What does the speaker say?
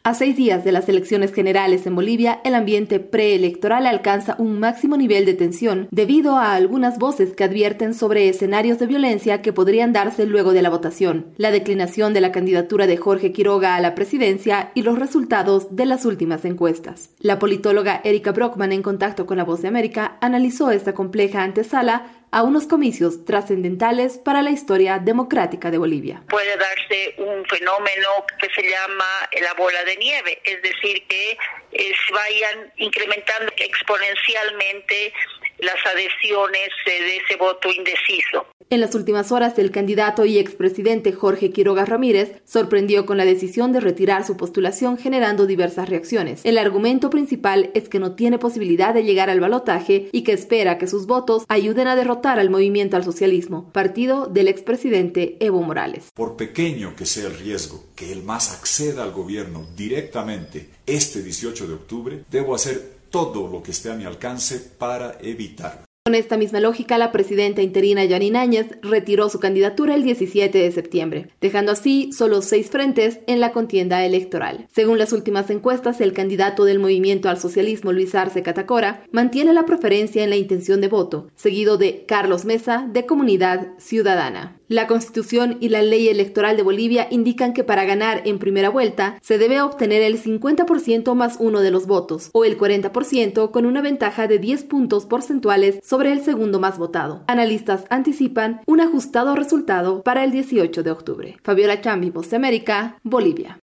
A 6 días de las elecciones generales en Bolivia, el ambiente preelectoral alcanza un máximo nivel de tensión debido a algunas voces que advierten sobre escenarios de violencia que podrían darse luego de la votación, la declinación de la candidatura de Jorge Quiroga a la presidencia y los resultados de las últimas encuestas. La politóloga Erika Brockman, en contacto con La Voz de América, analizó esta compleja antesala a unos comicios trascendentales para la historia democrática de Bolivia. Puede darse un fenómeno que se llama la bola de nieve, es decir, que se vayan incrementando exponencialmente las adhesiones de ese voto indeciso. En las últimas horas, el candidato y expresidente Jorge Quiroga Ramírez sorprendió con la decisión de retirar su postulación, generando diversas reacciones. El argumento principal es que no tiene posibilidad de llegar al balotaje y que espera que sus votos ayuden a derrotar al Movimiento al Socialismo, partido del expresidente Evo Morales. Por pequeño que sea el riesgo que el MAS acceda al gobierno directamente este 18 de octubre, debo hacer todo lo que esté a mi alcance para evitarlo. Con esta misma lógica, la presidenta interina Yanine Áñez retiró su candidatura el 17 de septiembre, dejando así solo 6 frentes en la contienda electoral. Según las últimas encuestas, el candidato del Movimiento al Socialismo, Luis Arce Catacora, mantiene la preferencia en la intención de voto, seguido de Carlos Mesa, de Comunidad Ciudadana. La Constitución y la Ley Electoral de Bolivia indican que para ganar en primera vuelta se debe obtener el 50% más 1 de los votos, o el 40% con una ventaja de 10 puntos porcentuales sobre el segundo más votado. Analistas anticipan un ajustado resultado para el 18 de octubre. Fabiola Chambi, Voz de América, Bolivia.